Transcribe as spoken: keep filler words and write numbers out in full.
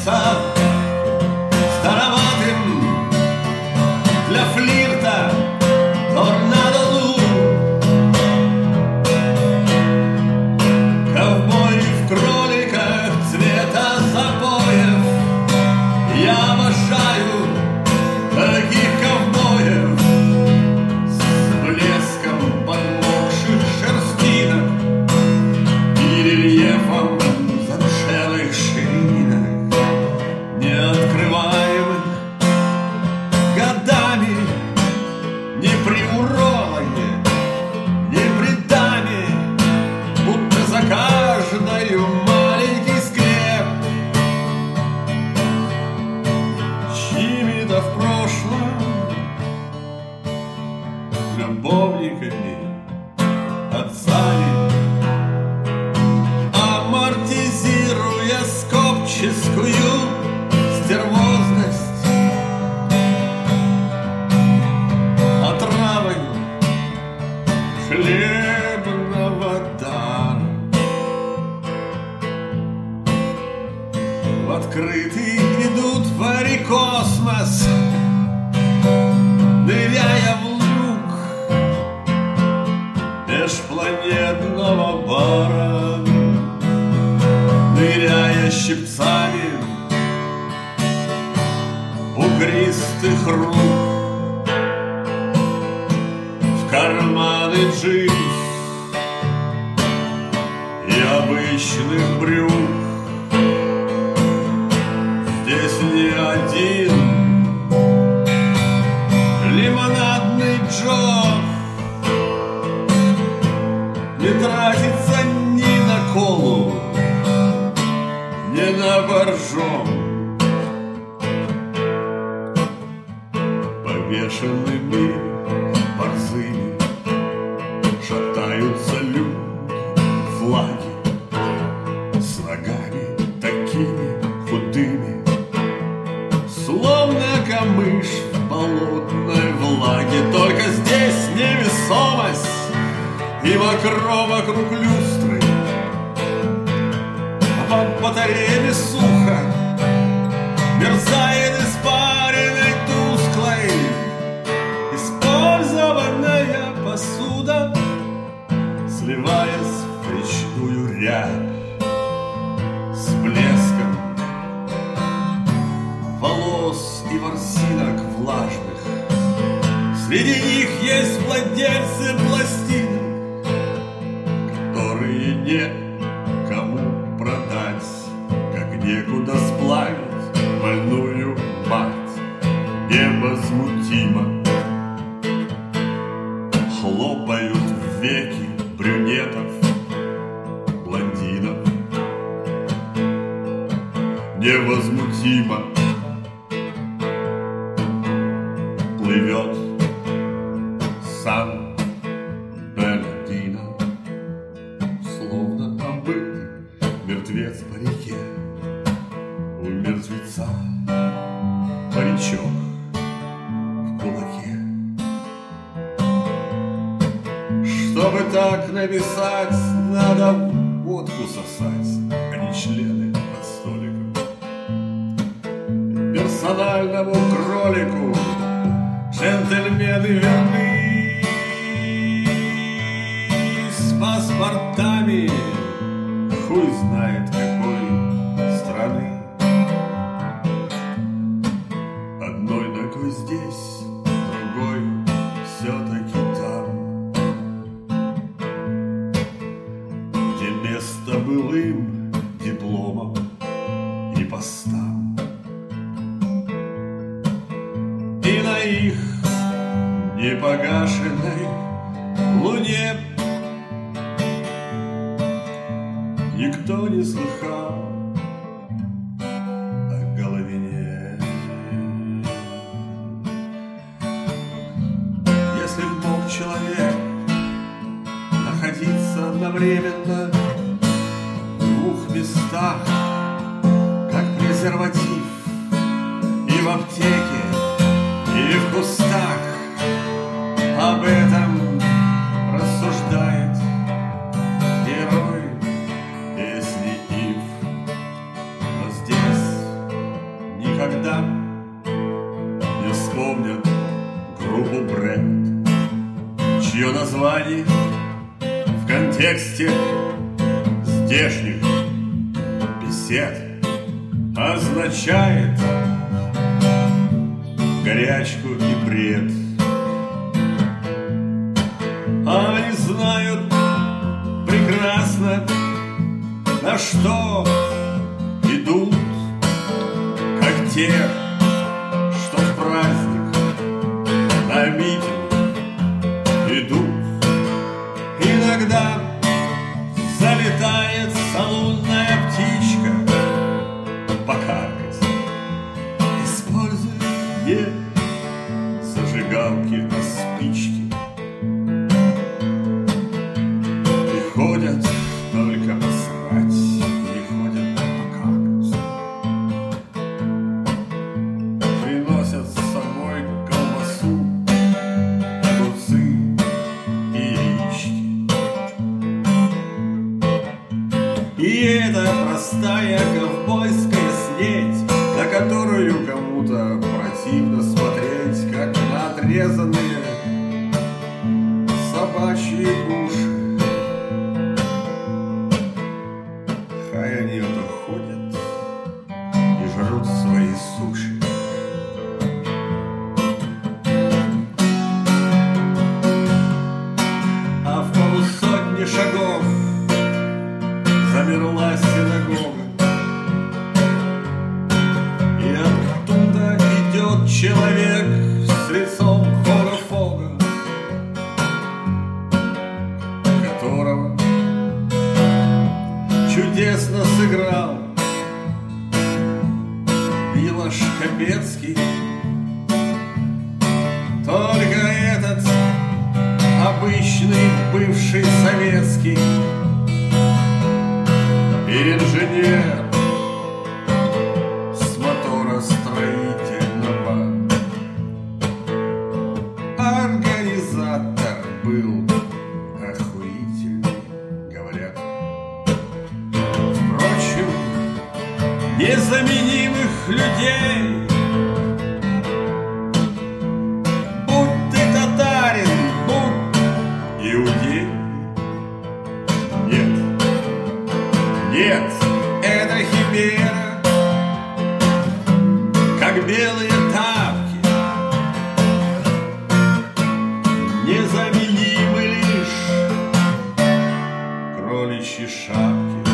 кажется староватым для флирта торнадо. Ковбой в кроликах цвета запоев. Я обожаю таких ковбоев с блеском подмокших шерстинок и рельефом замшелых ширинок, неоткрываемых годами, не приурованные, не бредами, будто за каждою маленький скреп, чьими-то в прошлом любовниками, отцами, амортизируя скопческую стервозность отравой хлебного дара. В открытый идут варикосмос, ныряя в луг межпланетного бара, ныряя щипцами бугристых рук в карманы джинс и обычных брюк. Здесь не один лимонадный Джо не тратится ни на колу, ни на боржом. Повешенными борзыми шатаются люди, флаги с ногами такими худыми, словно камыш в болотной влаге. Только здесь невесомость и мокро вокруг люстры, а под батареями сухо мерцает испаренной тусклой использованная посуда, сливаясь в речную рябь с блеском волос и ворсинок влажных. Среди них есть владельцы пластинок, которые некому продать, как некуда сплавить больную мать. Невозмутимо хлопают веки брюнетов, блондинов. Невозмутимо плывет Сан-Бернардино, словно побытый мертвец по реке. У мертвеца паричок в кулаке. Чтобы так написать, надо водку сосать, а не члены под столиком. Персональному кролику джентльмены верны, с паспортами хуй знает какой страны. Одной ногой здесь, другой все-таки там, где место былым дипломам и постам. И на их непогашенной луне никто не слыхал о Головине. Если б мог человек находиться одновременно в двух местах, как презерватив, и в аптеке, и в кустах, об этом рассуждает герой песни Ив. Но здесь помнят группу Брэнд, чье название в контексте здешних бесед означает горячку и бред. Они знают прекрасно, на что идут, как те, что в праздник на митинг идут. Иногда залетает лунная птичка покакать, используя зажигалки на спички. И ходят только посрать, не ходят покакать. Приносят с собой колбасу, огурцы и яички. И это простая ковбойская снеть, на которую кому-то противно смотреть, как на отрезанные собачьи уши. Хай они это ходят и жрут свои суши. А в полусотни шагов замерла синагога, и оттуда идет человек с лицом хора-фога, которого чудесно сыграл Милош Капецкий. Только этот обычный бывший советский и инженер с моторостроительного. Организатор был охуительный, говорят. Впрочем, незаменимых людей, будь ты татарин, будь иудей, нет. Нет, это химера, как белые тапки, незаменимы лишь кроличьи шапки.